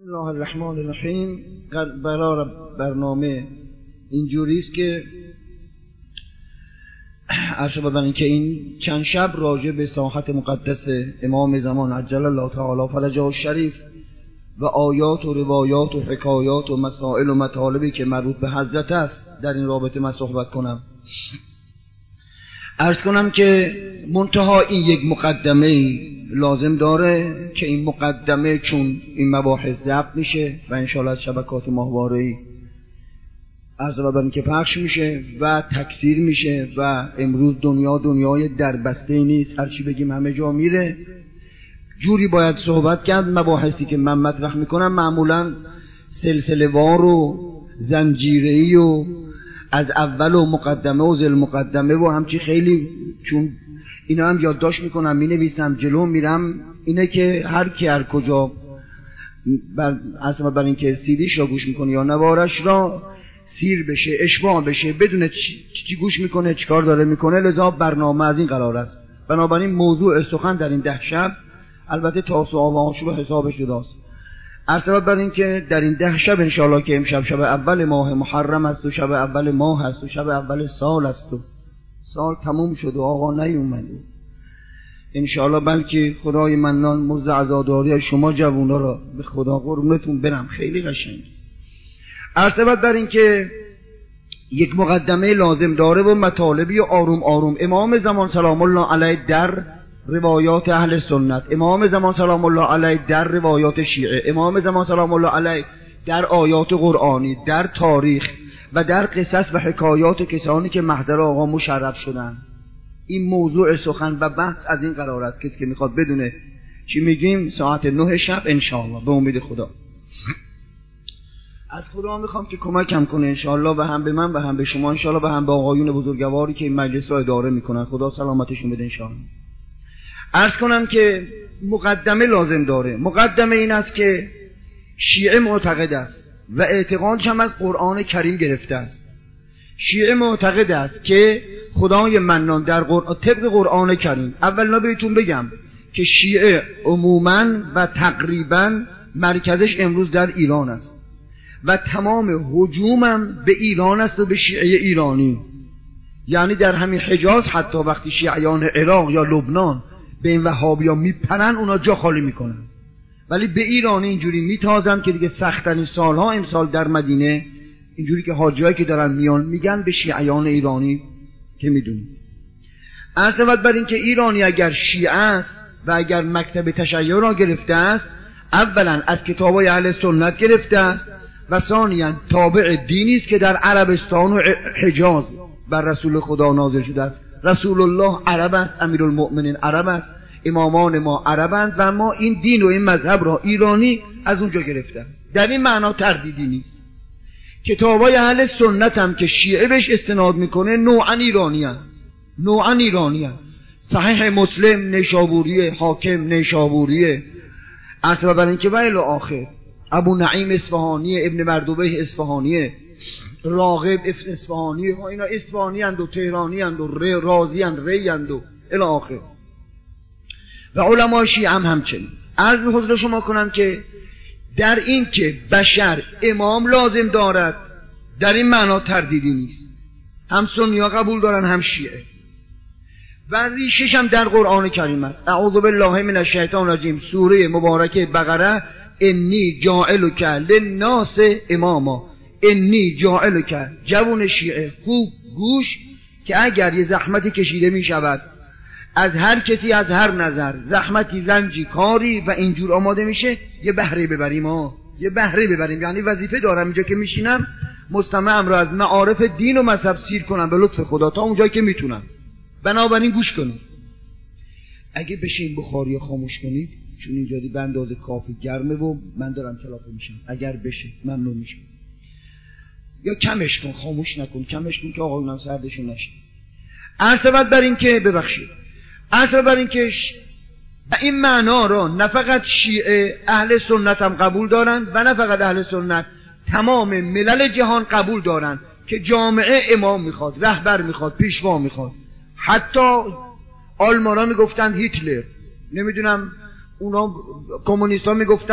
الله الرحمن الرحیم. برای برنامه اینجوری است که عرض بدن که این چند شب راجع به ساحت مقدس امام زمان عجل الله تعالی فرجه الشریف و آیات و روایات و حکایات و مسائل و مطالبی که مربوط به حضرت است در این رابطه من صحبت کنم. عرض کنم که منتها این یک مقدمه لازم داره که این مقدمه چون این مباحث ضبط میشه و انشاءالله از شبکات ماهواره‌ای عرض بدن که پخش میشه و تکثیر میشه و امروز دنیای دربسته نیست، هرچی بگیم همه جا میره. جوری باید صحبت کرد. مباحثی که من مطرح میکنم معمولا سلسله وار و زنجیره‌ای و از اول و مقدمه و ذل مقدمه و همچی خیلی، چون اینا هم یادداشت میکنم مینویسم جلو میرم، اینه که هر کی هر کجا اصلا بر این که سیدیش را گوش میکنه یا نوارش را سیر بشه، اشباع بشه، بدون چی گوش میکنه چیکار داره میکنه. لذا برنامه از این قرار است. بنابراین موضوع سخن در این 10 شب البته تاسوعا و عاشورا حسابش جداست. عرض بر این که در این 10 شب انشاءالله که امشب شب اول ماه محرم است و شب اول ماه است و شب اول سال است و سال تموم شد و آقا نیومده انشاءالله، بلکه خدای منان مزد عزاداری شما جوونا را به خدا قربونتون برم، خیلی قشنگ. عرض بر این که یک مقدمه لازم داره و مطالبی آروم آروم. امام زمان سلام الله علیه در روایات اهل سنت، امام زمان سلام الله علیه در روایات شیعه، امام زمان سلام الله علیه در آیات قرآنی، در تاریخ و در قصص و حکایات کسانی که محضر آقا مشرف شدن. این موضوع سخن و بحث از این قرار است. کسی که میخواد بدونه چی میگیم ساعت 9 شب انشاءالله به امید خدا. از خدا میخوام که کمکم کنه انشاءالله، و هم به من و هم به شما انشاءالله و هم به آقایون بزرگواری که این مجلس را اداره میکنن. خدا سلامتشون بده انشاءالله. عرض کنم که مقدمه لازم داره. مقدمه این است که شیعه معتقد است و اعتقادش هم از قرآن کریم گرفته است. شیعه معتقد است که خدای منان در قرآن طبق قرآن کریم. اولا بهتون بگم که شیعه عموما و تقریبا مرکزش امروز در ایران است و تمام هجومم به ایران است و به شیعه ایرانی. یعنی در همین حجاز حتی وقتی شیعیان عراق یا لبنان به این وهابیا میپرن اونا جا خالی میکنن، ولی به ایران اینجوری میتازن که دیگه سخت‌ترین سالها امسال در مدینه اینجوری که حاجیایی که دارن میان میگن به شیعیان ایرانی که میدونید. عرض بر این که ایرانی اگر شیعه است و اگر مکتب تشیع را گرفته است، اولا از کتابای اهل سنت گرفته است و ثانیا تابع دینی است که در عربستان و حجاز بر رسول خدا نازل شده است. رسول الله عرب است، امیرالمؤمنین عرب است، امامان ما عربند و ما این دین و این مذهب را ایرانی از اونجا گرفته است. در این معنا تردیدی نیست. کتابای اهل سنت هم که شیعه بهش استناد میکنه نوعا ایرانی هست. صحیح مسلم نیشابوریه، حاکم نیشابوریه، عرض بر این که و الی آخر. ابو نعیم اصفهانیه، ابن مردوبه اصفهانیه، راغب اصفهانیه، اینا اصفهانی اند و تهرانی اند و رازی اند، ری اند و الی آخر. و علماء شیعه هم همچنین. عرض به حضور شما کنم که در این که بشر امام لازم دارد در این معنا تردیدی نیست. هم سنی‌ها قبول دارن هم شیعه و ریشش هم در قرآن کریم است. اعوذ بالله من الشیطان الرجیم، سوره مبارکه بقره. انی جاعلک للناس اماما، انی جاعلک. جوون شیعه خوب گوش که اگر یه زحمتی کشیده می شود از هر کسی از هر نظر، زحمتی رنجی کاری و اینجور آماده میشه، یه بهره ببریم یه بهره ببریم. یعنی وظیفه دارم اینجا که میشینم مستمعم را از معارف دین و مذهب سیر کنم به لطف خدا تا اونجایی که میتونم. بنابراین گوش کنید. اگه بشه این بخاری خاموش کنید، چون اینجا به اندازه کافی گرمه و من دارم کلافه میشم. اگر بشه ممنون میشم. یا کمش کن، خاموش نکن، کمش کن که آقایونم سردشون نشه. عرض بر این که ببخشید، عرض بر این که این معنا را نه فقط شیعه، اهل سنت هم قبول دارن و نه فقط اهل سنت، تمام ملل جهان قبول دارن که جامعه امام میخواد، رهبر میخواد، پیشوا میخواد. حتی آلمانا میگفتن هیتلر، نمیدونم اونا کمونیستا میگفتن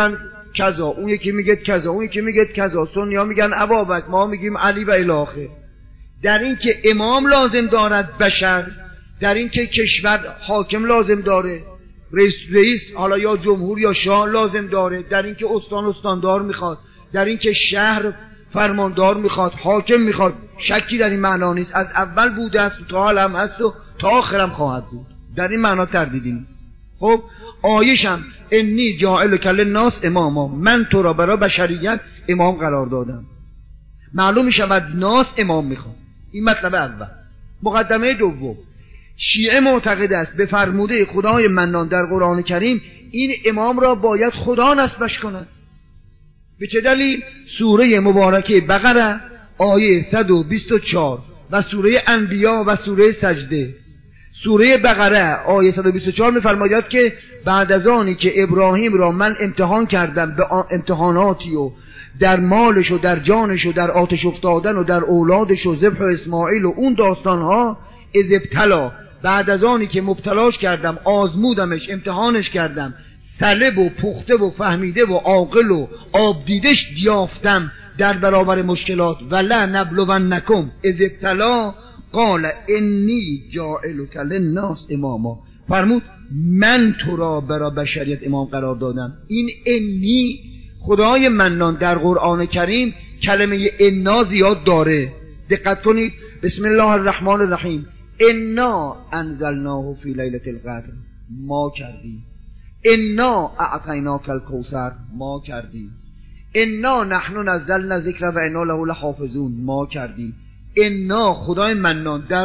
کذا، اون یکی میگه کذا، اون یکی میگه کذا، سنی‌ها میگن ابابک، ما میگیم علی و الی آخر. در این که امام لازم دارد بشر، در این که کشور حاکم لازم داره، رئیس حالا یا جمهور یا شاه لازم داره، در این که استاندار میخواد، در این که شهر فرماندار میخواد، حاکم میخواد، شکی در این معنا نیست. از اول بوده است و تا حال هم هست و تا آخرم خواهد بود، در این معنا تردیدی نیست. خب آیشم انی جاعلک للناس اماما، من تو را برای بشریت امام قرار دادم. معلوم میشود ناس امام میخواد. این مطلب اول. مقدمه دوم، شیعه معتقد است به فرموده خدای منان در قرآن کریم این امام را باید خدا نسبش کند. به چه دلیل؟ سوره مبارکه بقره آیه 124 و سوره انبیاء و سوره سجده. سوره بقره آیه 124 می‌فرماید که بعد از آنی که ابراهیم را من امتحان کردم به امتحاناتی و در مالش و در جانش و در آتش افتادن و در اولادش و ذبح و اسماعیل و اون داستانها، از ابتلا، بعد از آنی که مبتلاش کردم، آزمودمش، امتحانش کردم، سلب و پخته و فهمیده و عاقل و آب دیدش یافتم در برابر مشکلات، ولا نبلونکم از ابتلا قال انی جاعلک للناس اماما، فرمود من تو را برای بشریت امام قرار دادم. این انی خدای منان در قرآن کریم کلمه انا زیاد داره، دقت کنید. بسم الله الرحمن الرحیم، انا انزلناه فی لیلة القدر، ما کردیم. انا اعطیناک الکوثر، ما کردیم. انا نحن نزلنا ذکر و انا له لحافظون، ما کردیم. انا خدای منان در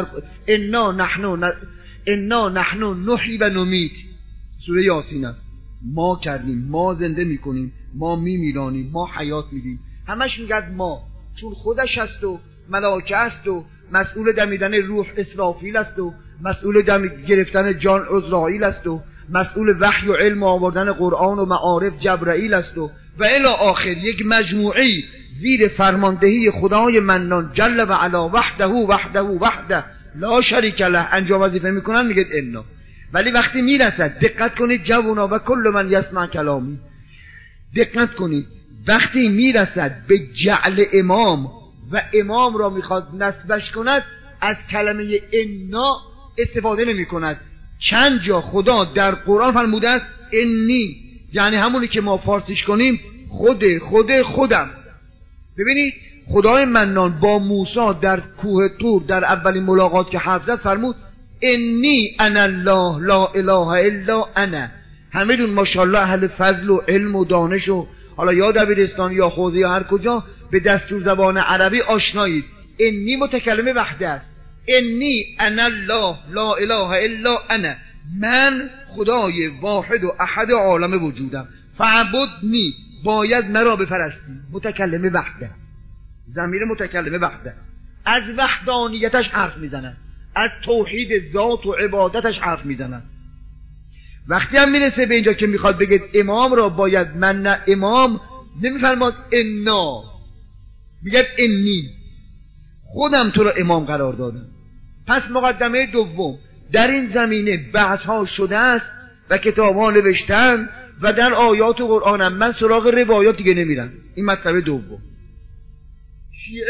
انا نحن نحیی و نمیت، سوره یاسین است. ما کردیم، ما زنده میکنیم، ما میمیرانیم، ما حیات میدیم. همش میگد ما، چون خودش هست و ملائکه است و مسئول دمیدن روح اسرافیل است و مسئول گرفتن جان عزرائیل است و مسئول وحی و علم و آوردن قرآن و معارف جبرائیل است و الی آخر. یک مجموعی زیر فرماندهی خدای منان جل و علا وحده لا شریک له انجام وظیفه میکنن، میگه انا. ولی وقتی میرسد، دقت کنید جوونا و کل من یسمع کلامی، دقت کنید، وقتی میرسد به جعل امام و امام را میخواد نسبش کند، از کلمه انا استفاده نمی کند. چند جا خدا در قرآن فرموده است انی، یعنی همونی که ما فارسیش کنیم خودم. ببینید خدای منان با موسی در کوه طور در اولین ملاقات که حرف زد فرمود انی انا الله لا اله الا انا. همه دون ماشاءالله اهل فضل و علم و دانش و حالا یا دبیرستان یا حوزه یا هر کجا به دستور زبان عربی آشنایید. انی متکلمه وحده است. انی انا الله لا اله الا انا، من خدای واحد و احد عالم وجودم، فعبدنی، باید مرا بپرستی. متکلمه وحده، ضمیر متکلمه وحده، از وحدانیتش حرف میزنن، از توحید ذات و عبادتش حرف میزنن. وقتی هم میرسه به اینجا که میخواد بگه امام را باید من، نه امام نمیفرماد انا، میگه انی، خودم تو را امام قرار دادم. پس مقدمه دوم، در این زمینه بحث ها شده است و کتاب ها نوشتن و در آیات قرآن من سراغ روایات دیگه نمیرم. این مطلب دوم. شیعه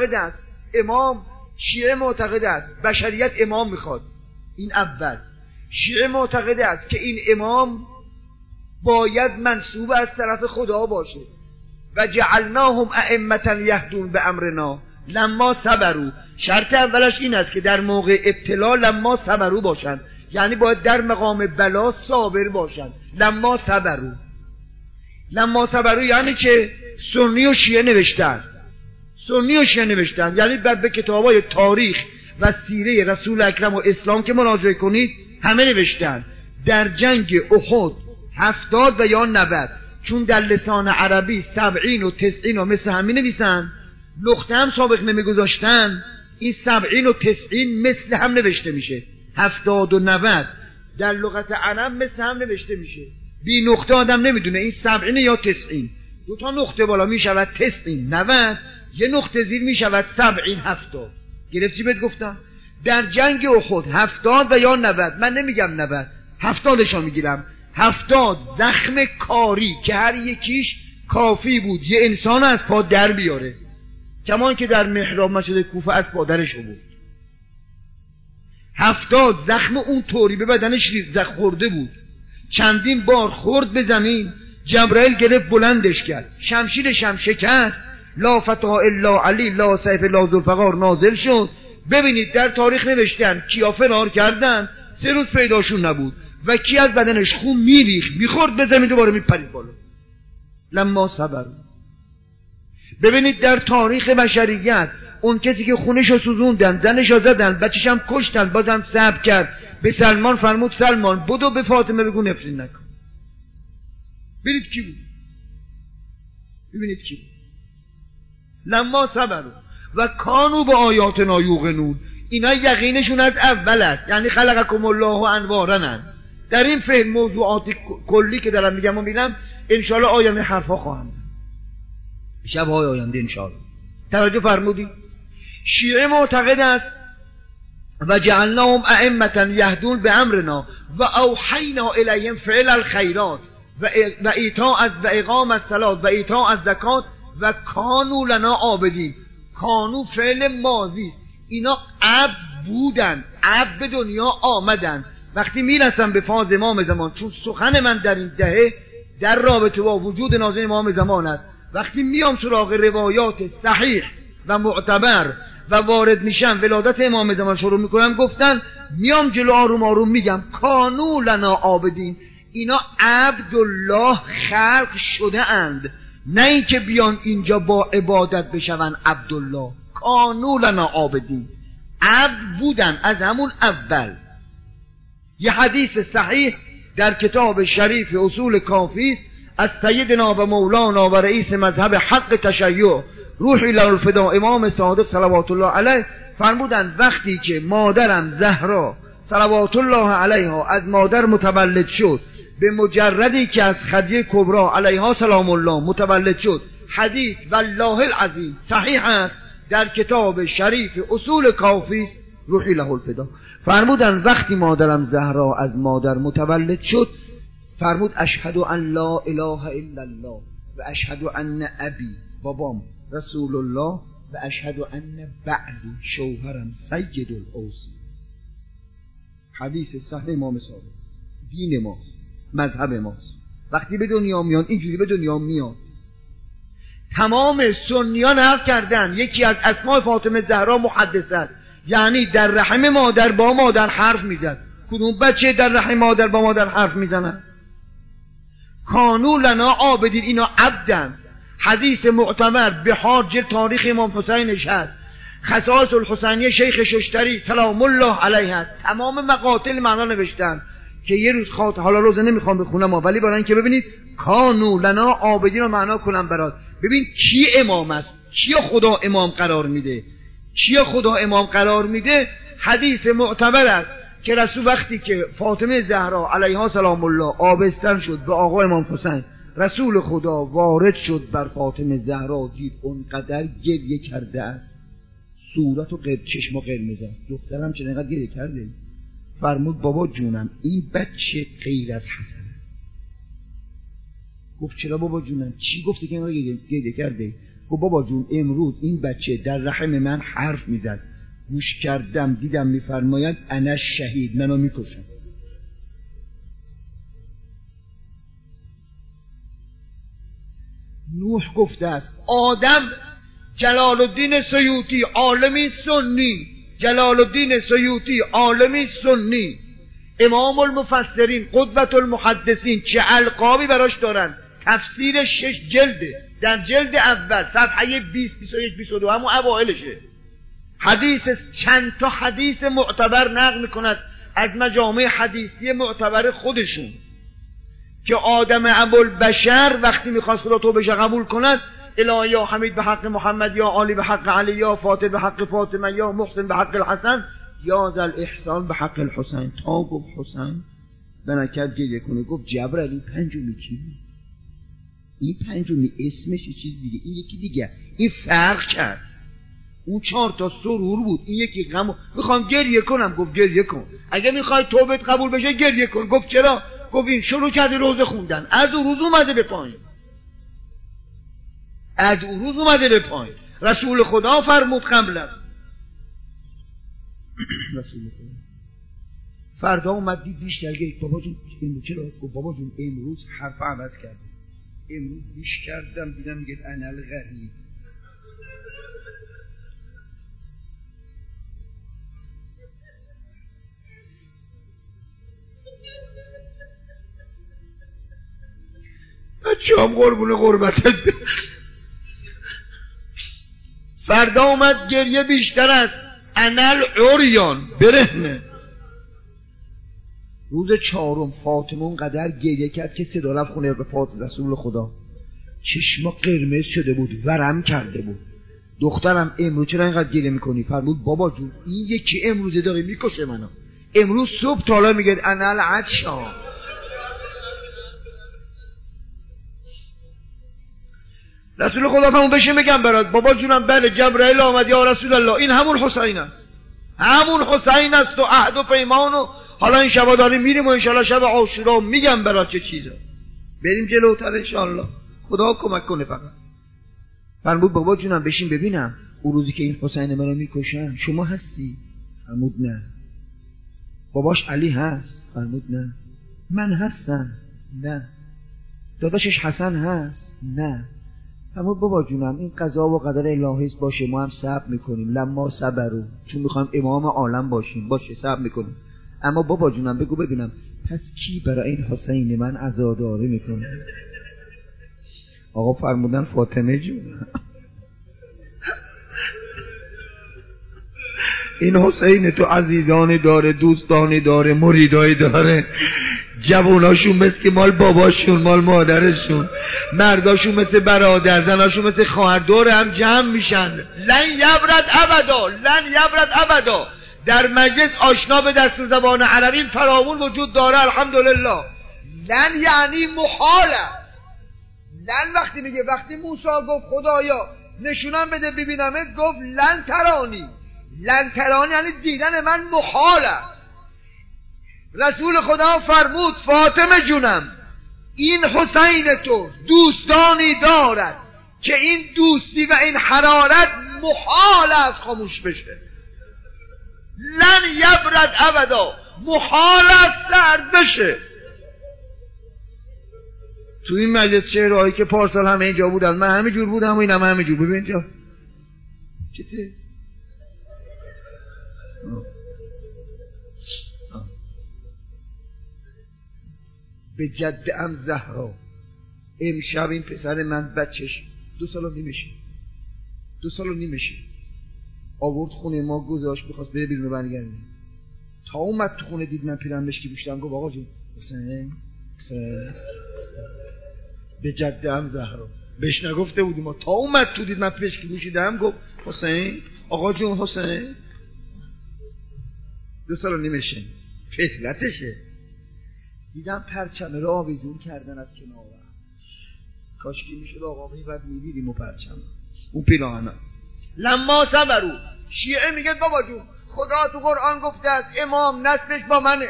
معتقد است بشریت امام میخواد، این اول. شیعه معتقد است که این امام باید منسوب از طرف خدا باشه و جعلناهم ائمة یهدون به امرنا لما صبروا. شرط اولش این است که در موقع ابتلا لما صبروا باشند، یعنی باید در مقام بلا صابر باشند. لما صبروا یعنی که سنی و شیعه نوشتن، یعنی به کتابای تاریخ و سیره رسول اکرم و اسلام که مراجعه کنید همه نوشتن. در جنگ احد 70 و یا 90، چون در لسان عربی 70 و 90 و مثل همین نویسن، نقطه هم سابق نمیگذاشتن، این 70 و 90 مثل هم نوشته میشه. 70 و 90 در لغت عرب مثل هم نوشته میشه، بی نقطه آدم نمیدونه این 70 یا 90. دو تا نقطه بالا میشود 90، یه نقطه زیر میشود 70. گرفتی بهت گفتم؟ در جنگ احد 70 و یا 90، من نمیگم 90، 70شو میگیرم. 70 زخم کاری که هر یکیش کافی بود یه انسان از پا در بیاره، کمان که در محراب مسجد کوفه از پادرش بود. 70 زخم اون طوری به بدنش زخم خورده بود، چندین بار خورد به زمین. جبرائیل گرفت بلندش کرد، شمشیرش هم شکست. لا فتح الا علی لا سیف لا ذوالفقار نازل شد. ببینید در تاریخ نوشتن کیا فرار کردن، 3 روز پیداشون نبود و کی از بدنش خون میریخت میخورد به زمین دوباره میپرید بالا. لما صبر. ببینید در تاریخ بشریت اون کسی که خونشو سوزوندن، زنشو زدن، بچه‌ش هم کشتن، بازم صبر کرد. به سلمان فرمود سلمان بدو به فاطمه بگو نفرین نکن. ببینید کی بود، ببینید کی بود. لما صبر و کانوا با آیاتنا یوقنون. اینا یقینشون از اول است، یعنی خلقکم الله انوارا. در این فهم موضوعات کلی که دارم میگم و میگم انشاءالله آینده حرفا خواهم زد، شب‌های آینده انشاءالله. توجه فرمودید؟ شیعه معتقد است و جعلناهم ائمة یهدون بامرنا و اوحینا الیهم فعل الخیرات و ایتاء و اقام الصلاة و ایتاء الزکات و کانوا لنا عابدین. کانو فعل ماضی، اینا عبد بودن، عبد به دنیا آمدن. وقتی میرسم به فاز امام زمان، چون سخن من در این دهه در رابطه با وجود نازل امام زمان است، وقتی میام سراغ روایات صحیح و معتبر و وارد میشم ولادت امام زمان شروع میکنم گفتن، میام جلو آروم آروم میگم کانوا لنا عابدین. اینا عبدالله خلق شده اند، نه اینکه بیان اینجا با عبادت بشون عبدالله. کانوا لنا عابدین، عبد بودن از همون اول. یه حدیث صحیح در کتاب شریف اصول کافی است از سیدنا و مولانا و رئیس مذهب حق تشیع روحی له الفدا امام صادق صلوات الله علیه فرمودند وقتی که مادرم زهرا صلوات الله علیها از مادر متولد شد، به مجردی که از خدیجه کبری علیها سلام الله متولد شد، حدیث والله العظیم صحیح است در کتاب شریف اصول کافی است روحی له الفدا. فرمودند وقتی مادرم زهرا از مادر متولد شد، فرمود اشهد ان لا اله الا الله و اشهد ان ابی بابام رسول الله و اشهد ان بعلی شوهرم سید الاوصی. حدیث صحیح امام صادق. دین ماست، مذهب ماست. وقتی به دنیا میان اینجوری به دنیا میان. تمام سنیان حرف کردن یکی از اسماء فاطمه زهرا محدثه است، یعنی در رحم مادر با مادر حرف میزد. کدوم بچه در رحم مادر با مادر حرف میزنن؟ کانوا لنا عابدین، اینا عبدن. حدیث معتبر بهار جلد تاریخ امام حسینش هست، خصائص الحسینیه شیخ ششتری سلام الله علیه هست. تمام مقاتل معنا نوشتن که یه روز حالا روزه نمیخوام بخونم ولی برای اینکه ببینید کانوا لنا عابدین رو معنا کنم برات. ببین کی امام است، کی خدا امام قرار میده، کی خدا امام قرار میده. حدیث معتبر است که رسول وقتی که فاطمه زهرا علیها سلام الله آبستن شد به آقا امام حسین، رسول خدا وارد شد بر فاطمه زهرا، دید اونقدر گریه کرده است، صورت و چشم قرمز است. دخترم چه اینقدر گریه کرده؟ فرمود بابا جونم این بچه غیر از حسن است. گفت چرا بابا جونم؟ چی گفتی که اینقدر گریه کرده؟ گفت بابا جون امروز این بچه در رحم من حرف میزد، گوش کردم دیدم میفرماید انا شهید، منو میکشم. نوح گفته است. آدم جلال الدین سیوطی عالمی سنی، جلال الدین سیوطی عالمی سنی، امام المفسرین قدوة المحدثین، چه القابی براش دارن. تفسیر 6 جلده، در جلد اول صفحه 20 21 22 همون اوائلشه. حدیث چند تا حدیث معتبر نقل میکند از مجامع حدیثی معتبر خودشون که آدم ابوالبشر وقتی میخواست خدا توبهش قبول کند، الهی یا حمید به حق محمد، یا علی به حق علی، یا فاطمه به حق فاطمه، یا محسن به حق الحسن، یا ذل احسان به حق الحسین. تا گفت حسین بنکرد گریه کنه، گفت جبرئیل پنجمی کی؟ این پنجمی اسمش یه چیز دیگه، این یکی دیگه. این فرق کرد. اون 4 تا سرور بود، این یکی غم. میخوام گریه کنم، گفت گریه کن. اگه میخوای توبت قبول بشه گریه کن. گفت چرا؟ گفت این شروع کرده روزه خوندن، از اون روز اومده به پایین. از اون روز اومده به پایین. رسول خدا فرمود قبلا رسول خدا فردا اومد دید بیشتر گفت بابا جون امروز چرا؟ گفت بابا جون امروز حرف عوض کردم، امروز بیش کردم دیدم میگه انا الغنی. بچه هم قربون قربتت. فردا اومد گریه بیشتر است، انل عریان برهنه. روز چهارم فاطمه اونقدر گریه کرد که صدا رفت خونه به فاطمه رسول خدا، چشما قرمز شده بود، ورم کرده بود. دخترم امروز چرا اینقدر گریه میکنی؟ فرمود بابا جون این یکی امروزه داره میکشه منو، امروز صبح تالا میگه انل عطشان. رسول خدا فرمود بشه میگم برات. بابا جونم بله جبرائیل آمد یا رسول الله این همون حسین است، همون حسین است و عهد و پیمان و حالا این شبا داریم میریم و انشالله شب عاشورا میگم برات چه چیزه، بریم جلوتر انشالله خدا کمک کنه. فقط فرمود بابا جونم بشین ببینم اون روزی که این حسین منو میکشن شما هستی؟ فرمود نه. باباش علی هست؟ فرمود نه. من هستم؟ نه. داداشش حسن هست؟ نه. اما بابا جونم این قضا و قدر الهی باشه، ما هم صبر میکنیم. لما صبروا، چون میخوایم امام عالم باشیم، باشه صبر میکنیم. اما بابا جونم بگو ببینم پس کی برای این حسین من عزاداری میکنه؟ آقا فرمودن فاطمه جون. این حسین تو عزیزانی داره، دوستانی داره، مریدایی داره، جواناشون مثل که مال باباشون مال مادرشون، مرداشون مثل برادر، زناشون مثل خواهر، دور هم جمع میشن. لن یبرد ابدا، لن یبرد ابدا. در مجلس آشنا به دستور زبان عربی فراوون وجود داره الحمدلله. لن یعنی محاله. لن وقتی میگه، وقتی موسی گفت خدایا نشونم بده ببینمت، گفت لن ترانی. لن ترانی یعنی دیدن من محاله. رسول خدا فرمود فاطمه جونم این حسین تو دوستانی دارد که این دوستی و این حرارت محال است خاموش بشه. لن یبرد ابدا، محال است سرد بشه. تو این مجلس شعرهایی که پارسال همه اینجا بودن، من همه جور بودم و این همه جور. ببین اینجا چطه؟ به جده‌ام زهرا، امشب این پسر من بچش 2 سال و نیمشه آورد خونه ما، گذاشت بخواست بره بیرون برگرده. تا اومد تو خونه دید من پیرم مشکی پوشیدم، گفت آقا جون حسین به جده‌ام زهرا. بهش نگفته بودیم ما، تا اومد تو دید من مشکی پوشیدم گفت حسین آقا جون حسین. 2 سال و نیمشه فطرتشه. دیدم پرچمه را آویزون کردن از کنار، کاشکی میشد آقا میبد میدیدیم و پرچم اون پیراهنه. لما صبرو. شیعه میگه بابا جون خدا تو قرآن گفته است امام نسلش با منه.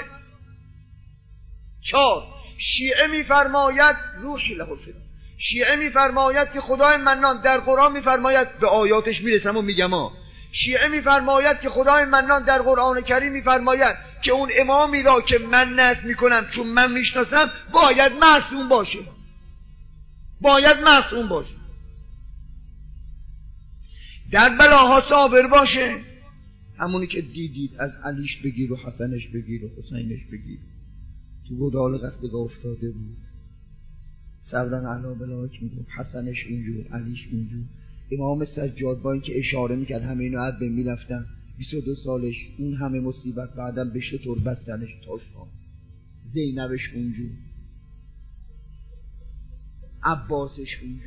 4 شیعه میفرماید روحی له الفدا، شیعه میفرماید که خدای منان در قرآن میفرماید، به آیاتش میرسم و میگم شیعه میفرماید که خدای منان در قرآن کریم میفرماید که اون امامی را که من نصب میکنم چون من میشناسم باید معصوم باشه، باید معصوم باشه، در بلاها صابر باشه. همونی که دیدید از علیش بگیر و حسنش بگیر و حسینش بگیر، تو گودال قصدگاه افتاده بود، صبرن علا بلاک میگو، حسنش اونجور علیش اونجور. امام سجاد با اینکه اشاره میکرد همه اینو عد بین میرفتن، 22 سالش اون همه مصیبت، بعدم به شطور بستنش تاشفان، زینبش اونجور، عباسش اونجور.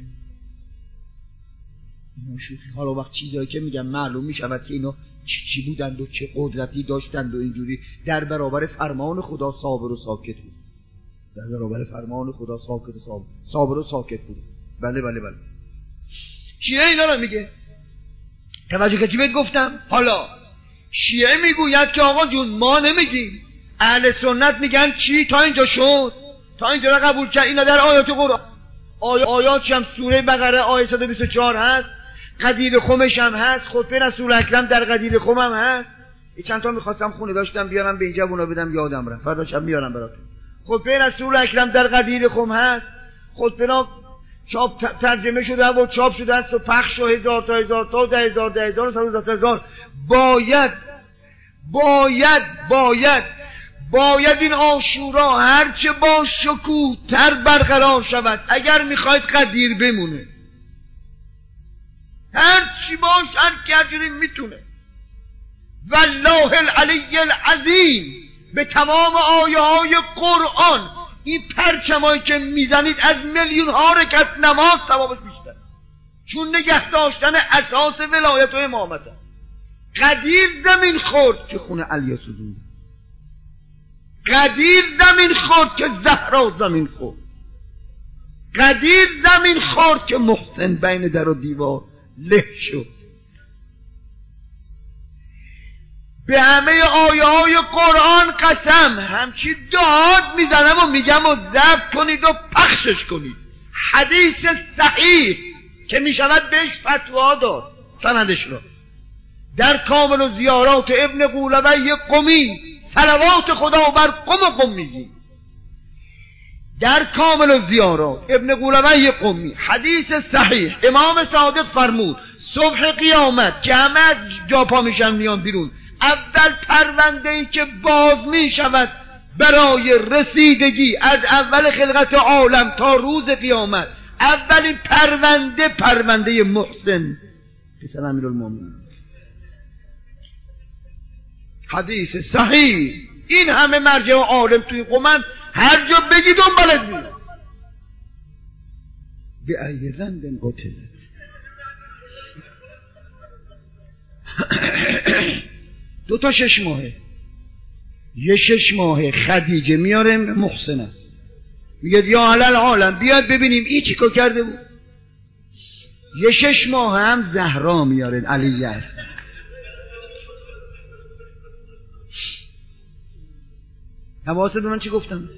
حالا وقت چیزایی که میگم معلوم میشود که اینا چی بودند و چه قدرتی داشتند و اینجوری در برابر فرمان خدا صابر و ساکت بود، در برابر فرمان خدا ساکت و صابر و ساکت بود. بله بله بله. شیعه اینا رو میگه. توجه که چی بهت گفتم؟ حالا شیعه میگوید که آقا جون ما نمیگیم، اهل سنت میگن چی تا اینجا شد، تا اینجا رو قبول کرد، اینا در آیات قرآن. آیاتش هم سوره بقره آیه 124 هست، قدیر خمش هم هست، خطبه رسول اکرم در قدیر خم هم هست. چند تا میخواستم خونه داشتم بیارم به اینجا اونا بدم یادم رفت، فردا شب میارم براتون. خطبه رسول اکرم در قدیر خم هست، خطبه را چاپ ترجمه شده و چاپ شده است و پخش و 1000 تا 1000 تا 10,000 10,000 و 100,000. باید این عاشورا هرچه با شکوه تر برقرار شود اگر میخواید قدیر بمونه. هرچی باش، هر کجوری میتونه. والله العلی العظیم، به تمام آیه های قرآن این پرچمایی که میزنید از میلیون ها رکعت نماز ثوابش بیشتر، چون نگه داشتن اساس ولایت و امامت. قدیر زمین خورد که خون علی سوزوند، قدیر زمین خورد که زهرا زمین خورد، قدیر زمین خورد که محسن بین در و دیوار له شد. به همه آیه های قرآن قسم، همچی داد میزنم و میگم و ضبط کنید و پخشش کنید. حدیث صحیح که میشود بهش فتوا داد سندش را، در کامل و زیارات ابن قولوی قمی، صلوات خدا بر قم و قمیی. در کامل و زیارات ابن قولوی قمی حدیث صحیح، امام صادق فرمود صبح قیامت که همه از جا پا میشن میان بیرون، اول پرونده‌ای که باز می شود برای رسیدگی از اول خلقت عالم تا روز قیامت، اولین پرونده محسن پسر امیرالمومنین. حدیث صحیح. این همه مرجع و عالم توی قومن، هر جا بگی دنبالت میره. به ای ذنب قتل. دو تا 6 ماهه، یه 6 ماهه خدیجه میاره محسن است، میگه یا علل عالم بیاد ببینیم این چیکار کرده بود. یه 6 ماه هم زهرا میاره علی است. حواست به من چی گفتم؟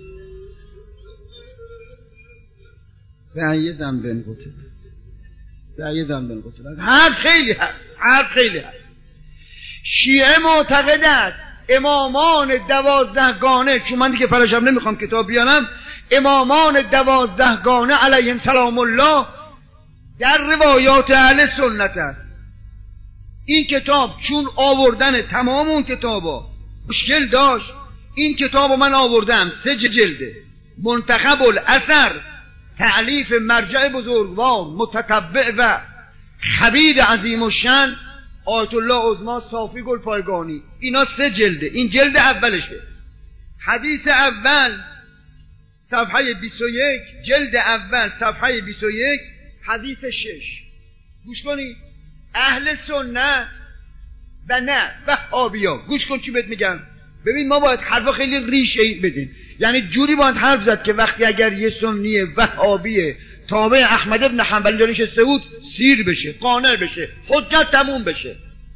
به ای ذنب قتل، به ای ذنب قتل. حرف خیلی هست. شیعه معتقد است امامان 12 گانه، چون من دیگه فراشم نمیخوام کتاب بیانم، امامان 12 گانه علیهم سلام الله در روایات اهل سنت است. این کتاب چون آوردن تمام اون کتابا مشکل داشت، این کتابو من آوردم 3 جلده، منتخب الاثر، تألیف مرجع بزرگوار متتبع و خبیر عظیم الشان آیت الله عظما صافی گل پایگانی. اینا 3 جلده، این جلد اولشه. حدیث اول صفحه 21، جلد اول صفحه 21، حدیث 6. گوش کنید. اهل سنت و نه وهابیا، گوش کن چی بهت میگم. ببین ما باید حرفا خیلی ریشه بدیم، یعنی جوری باید حرف زد که وقتی اگر یه سنی وهابی تابع احمد ابن حنبل جانش سعود سیر بشه، قانع بشه، حجت تموم بشه.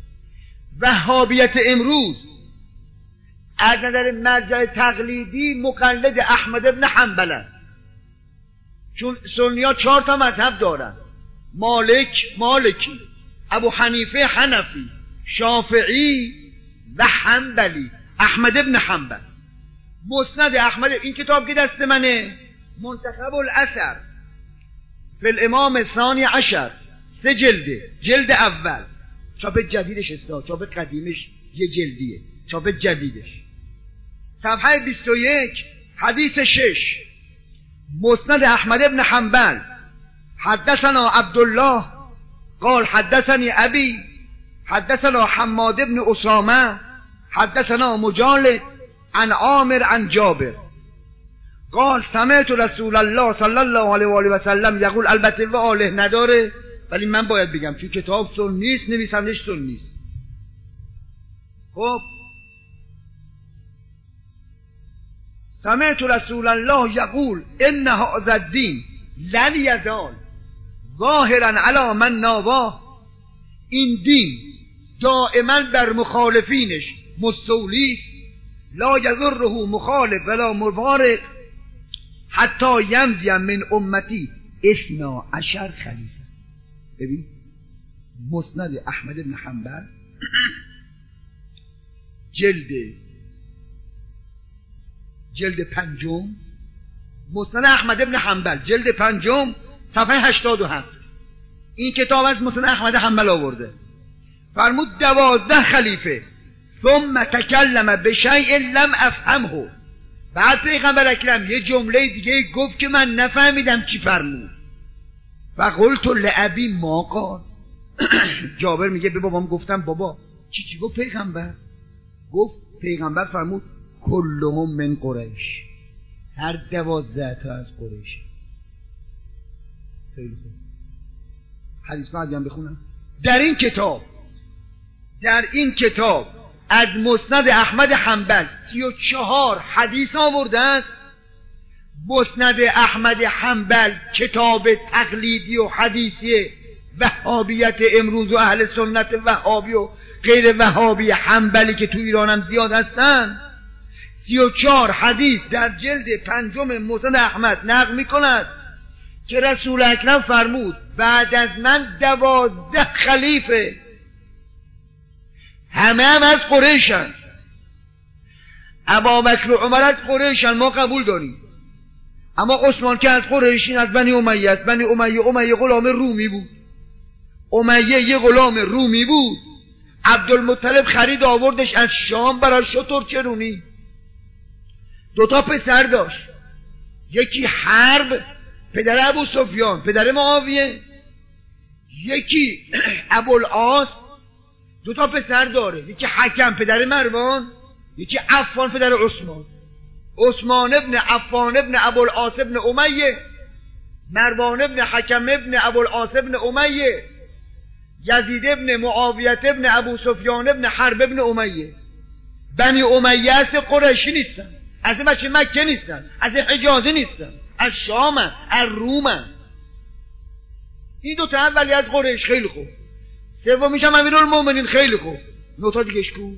وهابیت امروز از نظر مرجع تقلیدی مقلد احمد ابن حنبل است، چون سنی‌ها 4 تا مذهب دارن: مالکی، ابو حنیفه حنفی، شافعی و حنبلی. احمد ابن حنبل، مسند احمد، این کتاب که دست منه، منتخب الاثر فی الامام ثانی عشر، 3 جلده. جلد اول چاپ جدیدش است، چاپ قدیمش یه جلدیه، چاپ جدیدش. صفحه 21 حدیث 6، مسند احمد ابن حنبل. حدثنا عبدالله قال حدثني ابي حدثنا حماد ابن اسامه حدثنا مجالد عن عامر عن جابر قال سمعت رسول الله صلی الله علیه و آله و سلم یقول. البته و آله نداره ولی من باید بگم چون کتاب سن نیست، نویسندش سن نیست. خب سمعت رسول الله یقول ان هذا الدین لن یزال ظاهرا علی من ناواه. این دین دائما بر مخالفینش مستولی است. لا یضره مخالف ولا مفارق حتی یمضی من امتی 12 خلیفه. ببین مسند احمد بن حنبل جلد پنجم، مسند احمد بن حنبل جلد پنجم صفحه 87. این کتاب از مسند احمد حنبل آورده. فرمود 12 خلیفه. ثم تکلم بشیء لم افهمه. بعد پیغمبر اکرم یه جمله دیگه گفت که من نفهمیدم چی فرمود. فقلت لابی ما قال. جابر میگه به بابام گفتم بابا چی گفت پیغمبر؟ گفت پیغمبر فرمود کلهم من قریش. هر 12 تا از قریش. خیلی خوب. حدیث بعدی هم بخونم. در این کتاب از مسند احمد حنبل 34 حدیث آورده است. مسند احمد حنبل کتاب تقلیدی و حدیثی وهابیت امروز و اهل سنت وهابی و غیر وهابی حنبلی که تو ایران هم زیاد هستن، 34 حدیث در جلد پنجم مسند احمد نقل می‌کند که رسول اکرم فرمود بعد از من 12 خلیفه، همه هم از قریشن. ابابکر و عمر از قریشن، ما قبول داریم. اما عثمان که از قریشین، از بنی امیه است. بنی امیه غلام رومی بود. امیه یه غلام رومی بود. عبدالمطلب خرید آوردش از شام برای شتر چرونی. 2 تا پسر داشت. یکی حرب پدر ابو سفیان پدر معاویه، یکی ابوالعاص. 2 تا پسر داره. یکی حکم پدر مروان، یکی عفان پدر عثمان. عثمان ابن عفان ابن ابوالعاص ابن امیه، مروان ابن حکم ابن ابوالعاص ابن امیه، یزید ابن معاویت ابن ابو سفیان ابن حرب ابن امیه. بنی امیه از قریشی نیستن، از بچه مکه نیستن، از حجازی نیستن، از شامن، از رومن. این 2 تا اولی از قریش. خیلی خوب. سومیش هم امیرالمومنین. خیلی خوب. 9 تا دیگه‌اش کو؟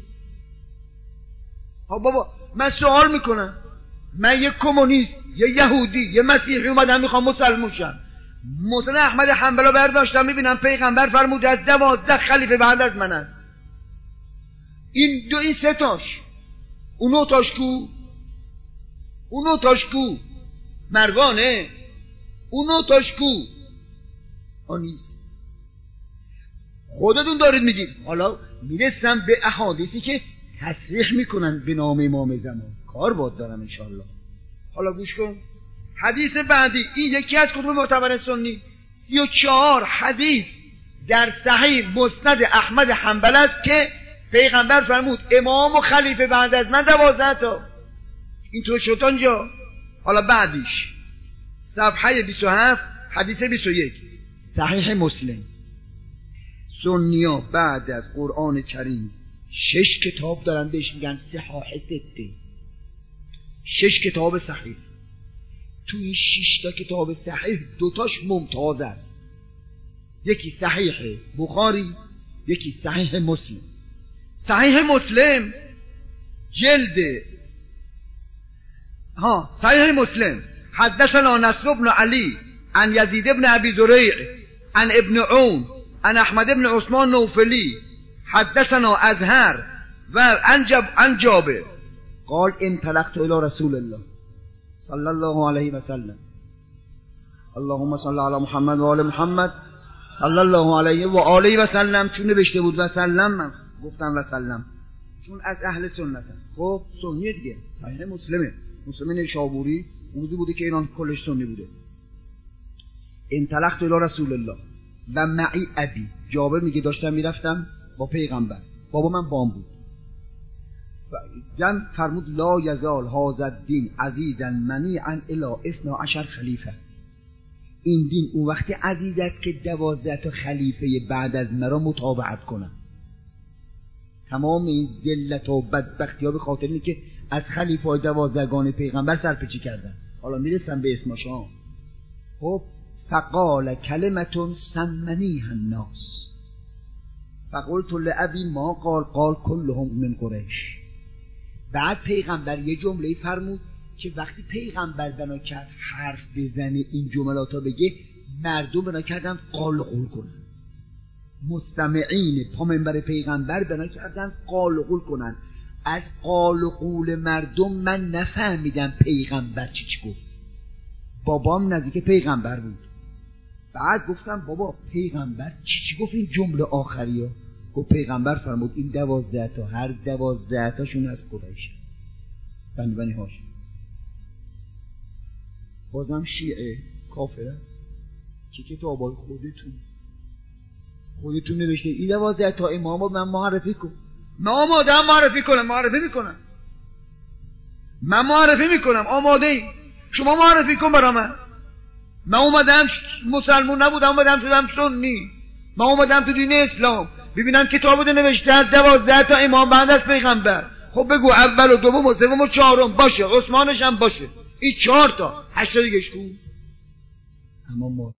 ها بابا من سوال میکنم، من یه کمونیست، یه یهودی، یه مسیحی اومدم میخوام مسلمان شم، مسند احمد حنبل برداشتم میبینم پیغمبر فرموده از 12 خلیفه بعد از من است. این 3 تاش. اون 9 تاش کو؟ اون 9 تاش کو؟ مروانه. اون 9 تاش کو؟ آنیست. خودتون دارید میگید. حالا میرسم به احادیثی که تصریح میکنن به نام امام زمان. کار باد دارم انشالله. حالا گوش کن. حدیث بعدی، این یکی از کتب معتبر سنی، 34 حدیث در صحیح مسند احمد حنبل است که پیغمبر فرمود امام و خلیفه بعد از من 12 تا. اینطور شد آنجا. حالا بعدیش صفحه 27 حدیث 21 صحیح مسلم. سنیا بعد از قرآن کریم 6 کتاب دارن بهش میگن صحاح 6. 6 کتاب صحیح. تو این 6 تا کتاب صحیح 2 تاش ممتاز است. یکی صحیح بخاری، یکی صحیح مسلم. صحیح مسلم جلد صحیح مسلم حدثنا نصر بن علی عن یزید بن ابی زریع عن ابن عون عن احمد بن عثمان نوفلی حدثنا ازهر و عن جابر قال انطلقت الى رسول الله صلی الله علیه و سلم اللهم صل علی محمد و آل محمد صلی الله علیه و آله و سلم. چون نوشته بود و سلم من گفتم و سلم، چون از اهل سنت است. خب سنیه دیگه. صحیح مسلمه. مسلم نیشابوری موضوع بوده که ایران کلش سنی بوده. انطلقت الی رسول الله و معی ابی. جابر میگه داشتم میرفتم با پیغمبر، بابا من بام بود. جن فرمود لا یزال هذا الدین عزیزا منیعا الی 12 خلیفه. این دین اون وقت عزیز است که 12 تا خلیفه بعد از مرا متابعت کنن. تمام این ذلت و بدبختی ها به خاطر اینه که از خلیفه های 12 پیغمبر سرپیچی کردن. حالا میرسم به اسمشان. خب فقال کلمتون سمنیها الناس فقلت لابی ما قال كلهم من قریش. بعد پیغمبر یه جمله فرمود که وقتی پیغمبر بنا کرد حرف بزنه این جملاتو بگه مردم بنا کردن قال و قول کنن، مستمعین پا منبر پیغمبر بنا کردن قال و قول کنن. از قال و قول مردم من نفهمیدم پیغمبر چی گفت. بابام نزدیک پیغمبر بود، بعد گفتم بابا پیغمبر چی گفت این جمله آخری ها؟ گفت پیغمبر فرمود این 12 تا هر 12 تاشون از قریش. بنی هاشم. بازم شیعه کافره که کتابای خودتون نوشته این 12 تا امامو من معرفی کن. من آماده‌ام معرفی میکنم. من معرفی میکنم، آماده ای. شما معرفی کن برا من اومدم مسلمون نبودم، اومدم شدم سنی. من اومدم تو دین اسلام ببینم کتابو نوشته از 12 تا امام بعد از پیغمبر. خب بگو اول و دوم و سوم و چهارم باشه، عثمانش هم باشه، این 4 تا 8 تا دیگهش کو. اما ما